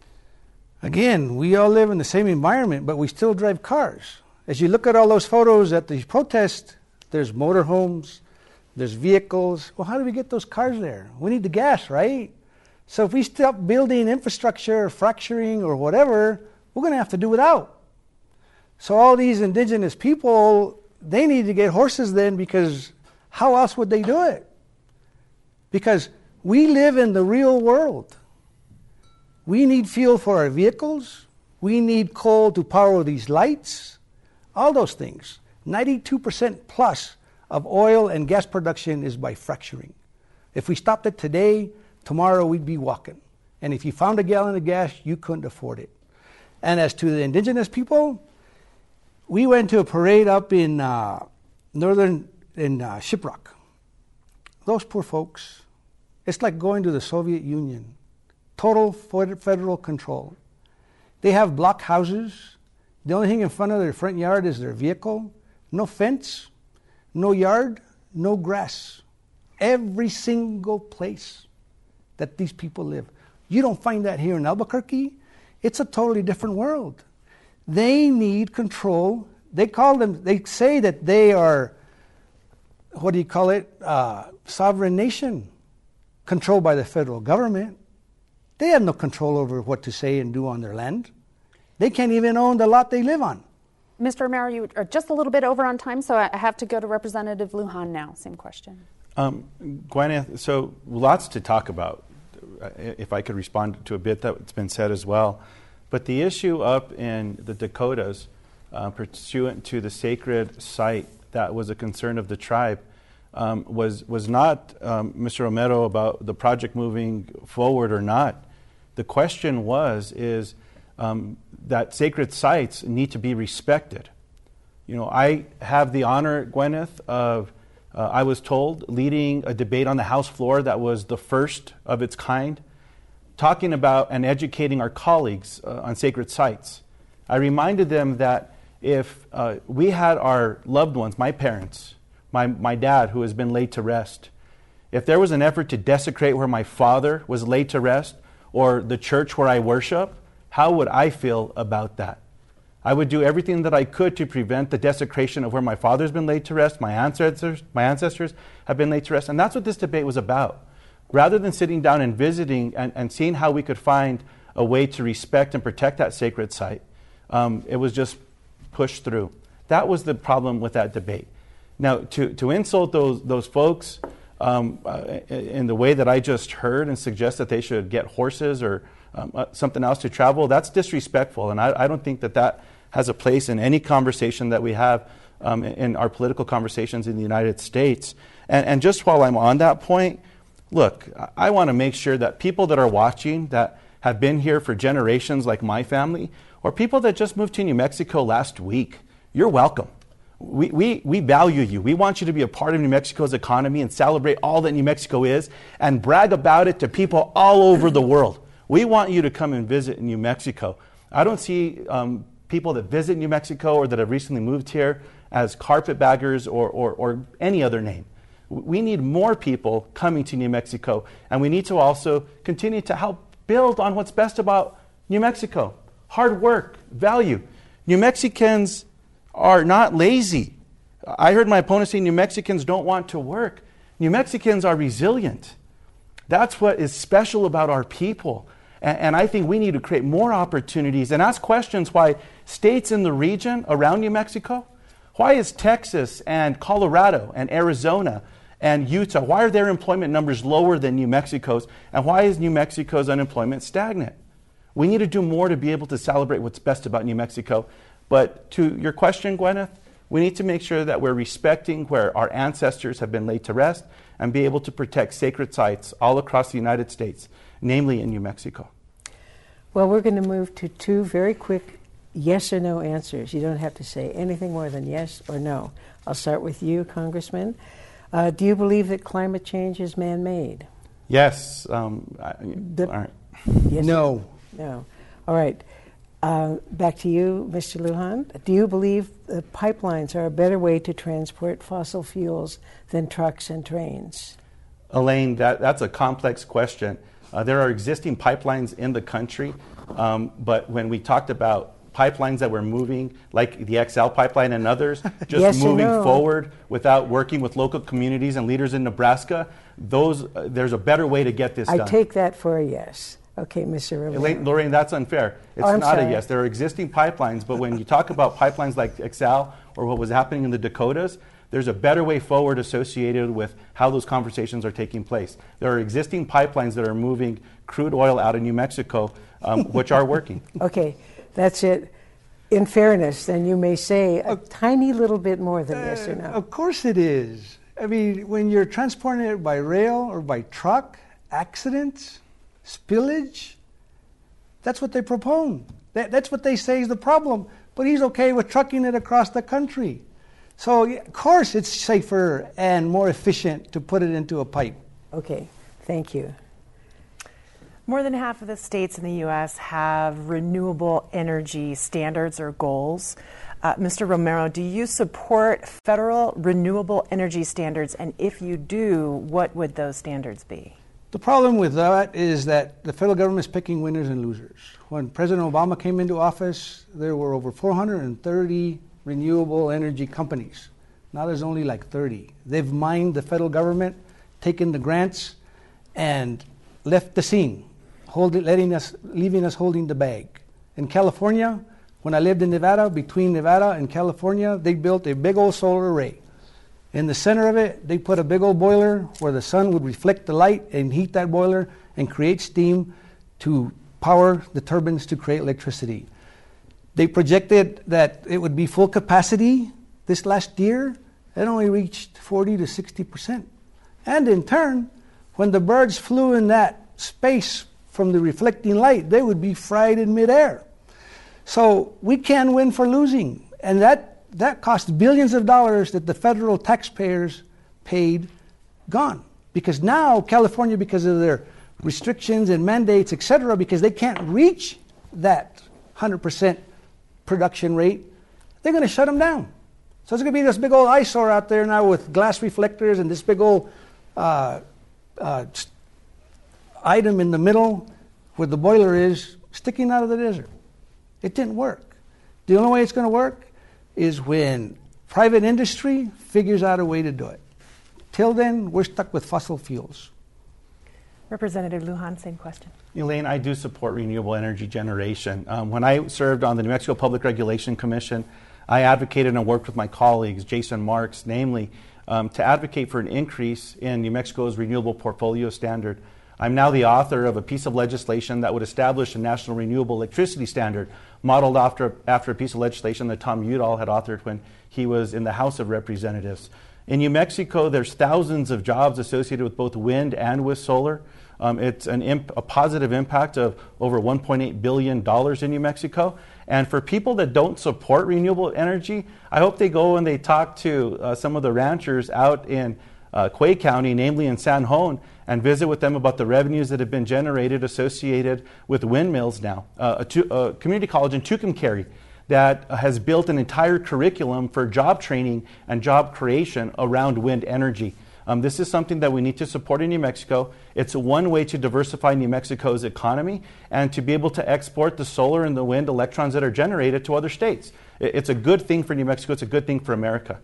Again, we all live in the same environment, but we still drive cars. As you look at all those photos at the protest, there's motorhomes, there's vehicles. Well, how do we get those cars there? We need the gas, right? So if we stop building infrastructure, fracturing, or whatever, we're going to have to do without. So all these indigenous people, they need to get horses then, because how else would they do it? Because we live in the real world. We need fuel for our vehicles. We need coal to power these lights. All those things. ninety-two percent plus of oil and gas production is by fracturing. If we stopped it today, tomorrow we'd be walking. And if you found a gallon of gas, you couldn't afford it. And as to the indigenous people, we went to a parade up in uh, northern in uh, Shiprock. Those poor folks, it's like going to the Soviet Union. Total federal control. They have block houses. The only thing in front of their front yard is their vehicle. No fence, no yard, no grass. Every single place that these people live. You don't find that here in Albuquerque. It's a totally different world. They need control. They call them, they say that they are, what do you call it, uh, sovereign nation, controlled by the federal government. They have no control over what to say and do on their land. They can't even own the lot they live on. Mister Romero, you are just a little bit over on time, so I have to go to Representative Lujan now. Same question. Um, Gwyneth, so lots to talk about, if I could respond to a bit that's been said as well. But the issue up in the Dakotas, uh, pursuant to the sacred site that was a concern of the tribe, um, was, was not, um, Mister Romero, about the project moving forward or not. The question was, is um, that sacred sites need to be respected. You know, I have the honor, Gwyneth, of, uh, I was told, leading a debate on the House floor that was the first of its kind, talking about and educating our colleagues uh, on sacred sites. I reminded them that if uh, we had our loved ones, my parents, my, my dad who has been laid to rest, if there was an effort to desecrate where my father was laid to rest, or the church where I worship, how would I feel about that? I would do everything that I could to prevent the desecration of where my father's been laid to rest, my ancestors, my ancestors have been laid to rest, and that's what this debate was about. Rather than sitting down and visiting and, and seeing how we could find a way to respect and protect that sacred site, um, it was just pushed through. That was the problem with that debate. Now, to, to insult those, those folks um, uh, in the way that I just heard and suggest that they should get horses or um, uh, something else to travel, that's disrespectful. And I, I don't think that that has a place in any conversation that we have um, in, in our political conversations in the United States. And, and just while I'm on that point, look, I want to make sure that people that are watching that have been here for generations like my family, or people that just moved to New Mexico last week, you're welcome. We, we, we value you. We want you to be a part of New Mexico's economy and celebrate all that New Mexico is and brag about it to people all over the world. We want you to come and visit New Mexico. I don't see um, people that visit New Mexico or that have recently moved here as carpetbaggers or, or, or any other name. We need more people coming to New Mexico, and we need to also continue to help build on what's best about New Mexico. Hard work, value. New Mexicans are not lazy. I heard my opponent say New Mexicans don't want to work. New Mexicans are resilient. That's what is special about our people. And, and I think we need to create more opportunities and ask questions why states in the region around New Mexico, why is Texas and Colorado and Arizona and Utah, why are their employment numbers lower than New Mexico's? And why is New Mexico's unemployment stagnant? We need to do more to be able to celebrate what's best about New Mexico. But to your question, Gwyneth, we need to make sure that we're respecting where our ancestors have been laid to rest and be able to protect sacred sites all across the United States, namely in New Mexico. Well, we're going to move to two very quick yes or no answers. You don't have to say anything more than yes or no. I'll start with you, Congressman. Uh, do you believe that climate change is man-made? Yes. Um, I, the, all right. Yes. No. No. All right. Uh, back to you, Mister Lujan. Do you believe that pipelines are a better way to transport fossil fuels than trucks and trains? Elaine, that, that's a complex question. Uh, there are existing pipelines in the country, um, but when we talked about pipelines that were moving, like the X L pipeline and others, just yes moving no. forward without working with local communities and leaders in Nebraska, those uh, there's a better way to get this I done. I take that for a yes. Okay, Mister Romero. Elaine, Lorraine, that's unfair. It's oh, not sorry. a yes. There are existing pipelines, but when you talk about pipelines like X L or what was happening in the Dakotas, there's a better way forward associated with how those conversations are taking place. There are existing pipelines that are moving crude oil out of New Mexico, um, which are working. Okay, that's it. In fairness, then you may say a uh, tiny little bit more than uh, yes or no. Of course it is. I mean, when you're transporting it by rail or by truck, accidents, spillage, that's what they propose. That, that's what they say is the problem. But he's okay with trucking it across the country. So, yeah, of course, it's safer and more efficient to put it into a pipe. Okay, thank you. More than half of the states in the U S have renewable energy standards or goals. Uh, Mister Romero, do you support federal renewable energy standards? And if you do, what would those standards be? The problem with that is that the federal government is picking winners and losers. When President Obama came into office, there were over four hundred thirty renewable energy companies. Now there's only like thirty. They've mined the federal government, taken the grants, and left the scene, holding, letting us, leaving us holding the bag. In California, when I lived in Nevada, between Nevada and California, they built a big old solar array. In the center of it, they put a big old boiler where the sun would reflect the light and heat that boiler and create steam to power the turbines to create electricity. They projected that it would be full capacity this last year. It only reached forty to sixty percent. And in turn, when the birds flew in that space from the reflecting light, they would be fried in midair. So we can win for losing. And that That cost billions of dollars that the federal taxpayers paid gone. Because now California, because of their restrictions and mandates, et cetera, because they can't reach that one hundred percent production rate, they're going to shut them down. So it's going to be this big old eyesore out there now with glass reflectors and this big old uh, uh, item in the middle where the boiler is sticking out of the desert. It didn't work. The only way it's going to work is when private industry figures out a way to do it. Till then, we're stuck with fossil fuels. Representative Lujan, same question. Elaine, I do support renewable energy generation. Um, when I served on the New Mexico Public Regulation Commission, I advocated and worked with my colleagues, Jason Marks, namely, um, to advocate for an increase in New Mexico's renewable portfolio standard. I'm now the author of a piece of legislation that would establish a national renewable electricity standard modeled after, after a piece of legislation that Tom Udall had authored when he was in the House of Representatives. In New Mexico, there's thousands of jobs associated with both wind and with solar. Um, it's an imp- a positive impact of over one point eight billion dollars in New Mexico. And for people that don't support renewable energy, I hope they go and they talk to uh, some of the ranchers out in uh, Quay County, namely in San Juan, and visit with them about the revenues that have been generated associated with windmills now. Uh, a, tu- a community college in Tucumcari that has built an entire curriculum for job training and job creation around wind energy. Um, this is something that we need to support in New Mexico. It's one way to diversify New Mexico's economy and to be able to export the solar and the wind electrons that are generated to other states. It's a good thing for New Mexico. It's a good thing for America.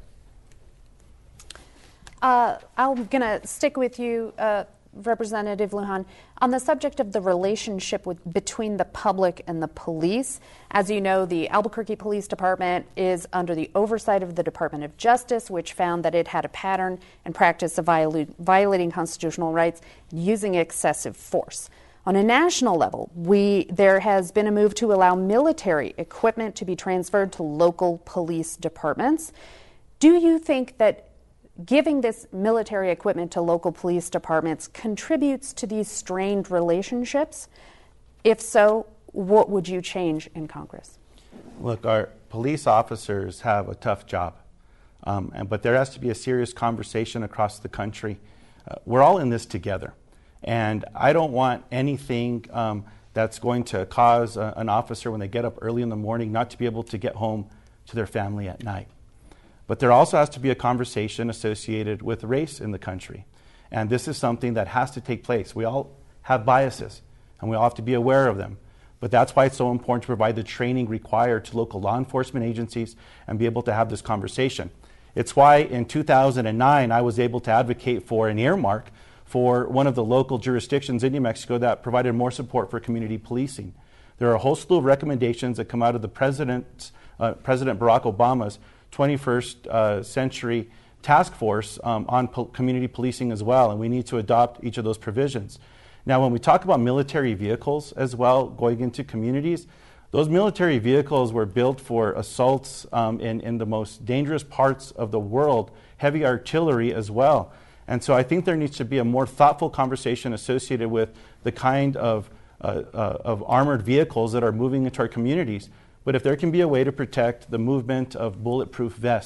Uh, I'm going to stick with you, uh, Representative Lujan, on the subject of the relationship with, between the public and the police. As you know, the Albuquerque Police Department is under the oversight of the Department of Justice, which found that it had a pattern and practice of viola- violating constitutional rights and using excessive force. On a national level, we there has been a move to allow military equipment to be transferred to local police departments. Do you think that giving this military equipment to local police departments contributes to these strained relationships? If so, what would you change in Congress? Look, our police officers have a tough job, um, and, but there has to be a serious conversation across the country. Uh, we're all in this together, and I don't want anything um, that's going to cause a, an officer when they get up early in the morning not to be able to get home to their family at night. But there also has to be a conversation associated with race in the country. And this is something that has to take place. We all have biases, and we all have to be aware of them. But that's why it's so important to provide the training required to local law enforcement agencies and be able to have this conversation. It's why in two thousand nine I was able to advocate for an earmark for one of the local jurisdictions in New Mexico that provided more support for community policing. There are a whole slew of recommendations that come out of the President's, uh, President Barack Obama's twenty-first uh, century task force um, on po- community policing as well, and we need to adopt each of those provisions. Now, when we talk about military vehicles as well going into communities, those military vehicles were built for assaults um, in, in the most dangerous parts of the world, heavy artillery as well. And so I think there needs to be a more thoughtful conversation associated with the kind of, uh, uh, of armored vehicles that are moving into our communities. But if there can be a way to protect the movement of bulletproof vests,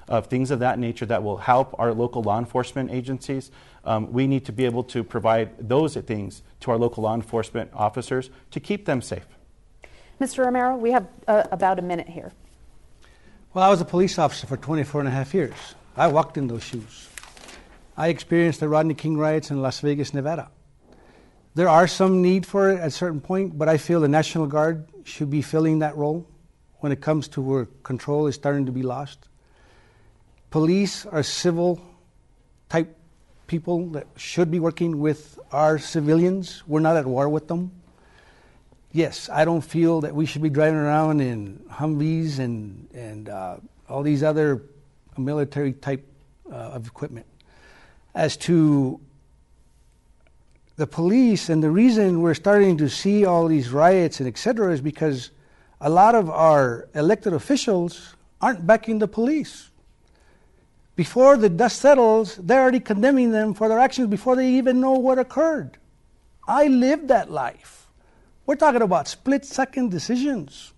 of things of that nature that will help our local law enforcement agencies. Um, we need to be able to provide those things to our local law enforcement officers to keep them safe. Mister Romero, we have uh, about a minute here. Well, I was a police officer for twenty-four and a half years. I walked in those shoes. I experienced the Rodney King riots in Las Vegas, Nevada. There are some need for it at a certain point, but I feel the National Guard should be filling that role when it comes to where control is starting to be lost. Police are civil type people that should be working with our civilians. We're not at war with them. Yes, I don't feel that we should be driving around in Humvees and, and uh, all these other military type uh, of equipment. As to the police, and the reason we're starting to see all these riots and et cetera is because a lot of our elected officials aren't backing the police. Before the dust settles, they're already condemning them for their actions before they even know what occurred. I lived that life. We're talking about split-second decisions.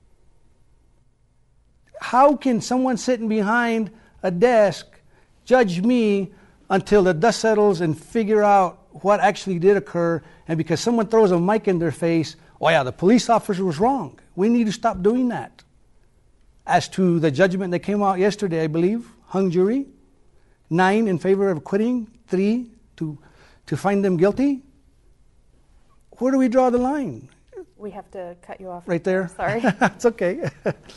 How can someone sitting behind a desk judge me until the dust settles and figure out what actually did occur, and because someone throws a mic in their face, oh yeah, the police officer was wrong. We need to stop doing that. As to the judgment that came out yesterday, I believe, hung jury, nine in favor of acquitting, three to, to find them guilty. Where do we draw the line? We have to cut you off. Right there? Sorry. It's okay.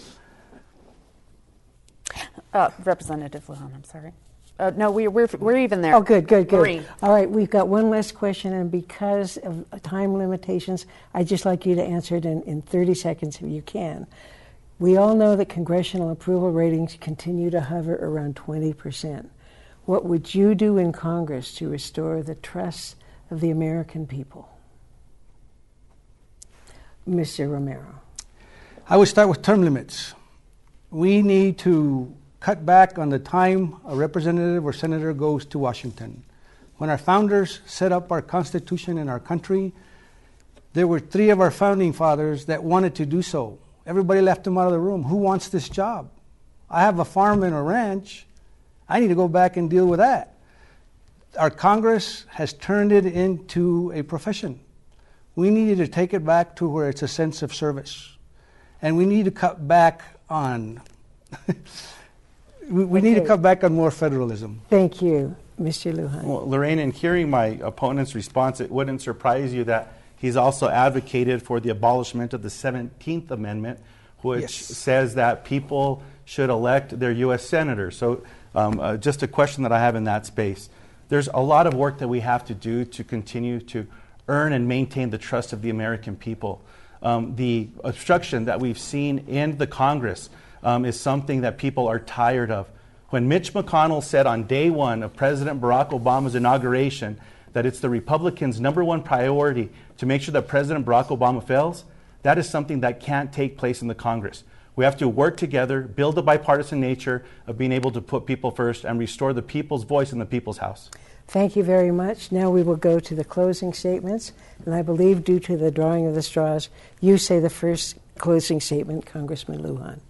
uh, Representative Lujan, I'm sorry. Uh, no, we, we're we're even there. Oh, good, good, good. Marie. All right, we've got one last question, and because of time limitations, I'd just like you to answer it in, in thirty seconds if you can. We all know that congressional approval ratings continue to hover around twenty percent. What would you do in Congress to restore the trust of the American people? Mister Romero. I would start with term limits. We need to cut back on the time a representative or senator goes to Washington. When our founders set up our Constitution in our country, there were three of our founding fathers that wanted to do so. Everybody left them out of the room. Who wants this job? I have a farm and a ranch. I need to go back and deal with that. Our Congress has turned it into a profession. We needed to take it back to where it's a sense of service. And we need to cut back on we, we okay. need to cut back on more federalism. Thank you, Mister Lujan. Well, Lorraine, in hearing my opponent's response, it wouldn't surprise you that he's also advocated for the abolishment of the seventeenth Amendment, which yes. says that people should elect their U S senators. So um, uh, just a question that I have in that space. There's a lot of work that we have to do to continue to earn and maintain the trust of the American people. Um, the obstruction that we've seen in the Congress um, is something that people are tired of. When Mitch McConnell said on day one of President Barack Obama's inauguration that it's the Republicans' number one priority to make sure that President Barack Obama fails, that is something that can't take place in the Congress. We have to work together, build a bipartisan nature of being able to put people first and restore the people's voice in the people's house. Thank you very much. Now we will go to the closing statements. And I believe due to the drawing of the straws, you say the first closing statement, Congressman Lujan.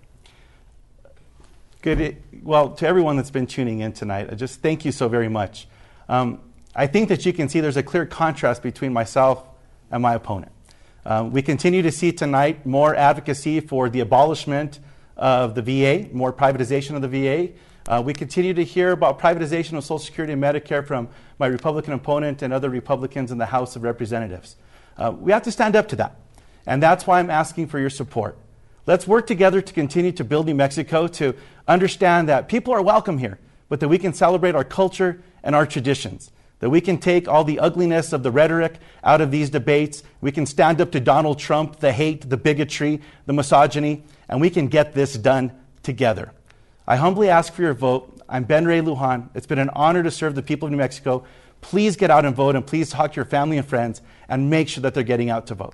Good. Well, to everyone that's been tuning in tonight, I just thank you so very much. Um, I think that you can see there's a clear contrast between myself and my opponent. Um, we continue to see tonight more advocacy for the abolishment of the V A, more privatization of the V A. Uh, we continue to hear about privatization of Social Security and Medicare from my Republican opponent and other Republicans in the House of Representatives. Uh, we have to stand up to that, and that's why I'm asking for your support. Let's work together to continue to build New Mexico, to understand that people are welcome here, but that we can celebrate our culture and our traditions, that we can take all the ugliness of the rhetoric out of these debates. We can stand up to Donald Trump, the hate, the bigotry, the misogyny, and we can get this done together. I humbly ask for your vote. I'm Ben Ray Lujan. It's been an honor to serve the people of New Mexico. Please get out and vote, and please talk to your family and friends and make sure that they're getting out to vote.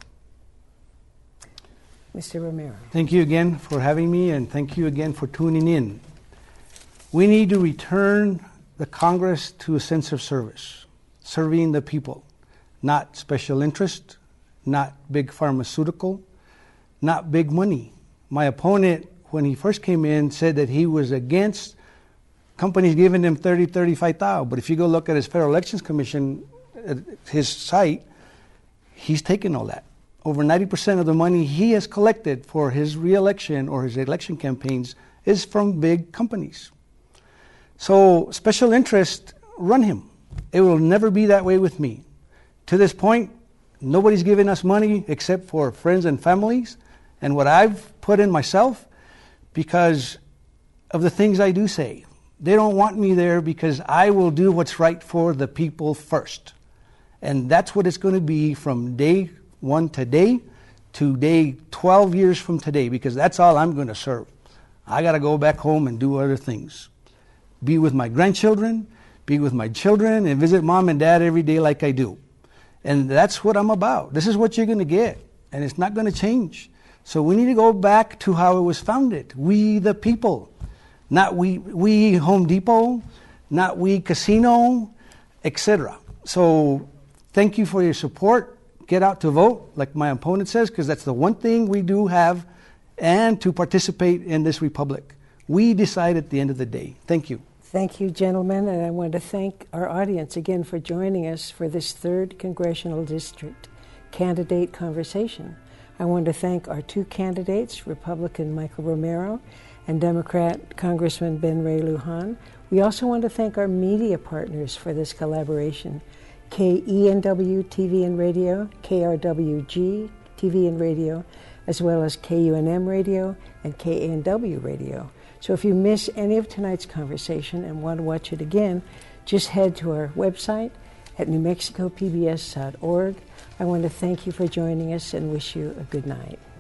Mister Romero. Thank you again for having me, and thank you again for tuning in. We need to return the Congress to a sense of service, serving the people, not special interest, not big pharmaceutical, not big money. My opponent, when he first came in, said that he was against companies giving him thirty, thirty-five thousand. But if you go look at his Federal Elections Commission, at his site, he's taken all that. Over ninety percent of the money he has collected for his re-election or his election campaigns is from big companies. So special interest run him. It will never be that way with me. To this point, nobody's given us money except for friends and families and what I've put in myself because of the things I do say. They don't want me there because I will do what's right for the people first. And that's what it's going to be from day one today to day twelve years from today, because that's all I'm going to serve. I got to go back home and do other things. Be with my grandchildren, be with my children, and visit mom and dad every day like I do. And that's what I'm about. This is what you're going to get, and it's not going to change. So we need to go back to how it was founded. We the people. Not we, we Home Depot, not we casino, et cetera. So thank you for your support. Get out to vote, like my opponent says, because that's the one thing we do have, and to participate in this republic. We decide at the end of the day. Thank you. Thank you, gentlemen, and I want to thank our audience again for joining us for this third Congressional District candidate conversation. I want to thank our two candidates, Republican Michael Romero and Democrat Congressman Ben Ray Lujan. We also want to thank our media partners for this collaboration, K E N W T V and Radio, K R W G T V and Radio, as well as K U N M Radio and K A N W Radio. So if you miss any of tonight's conversation and want to watch it again, just head to our website at new mexico p b s dot org. I want to thank you for joining us and wish you a good night.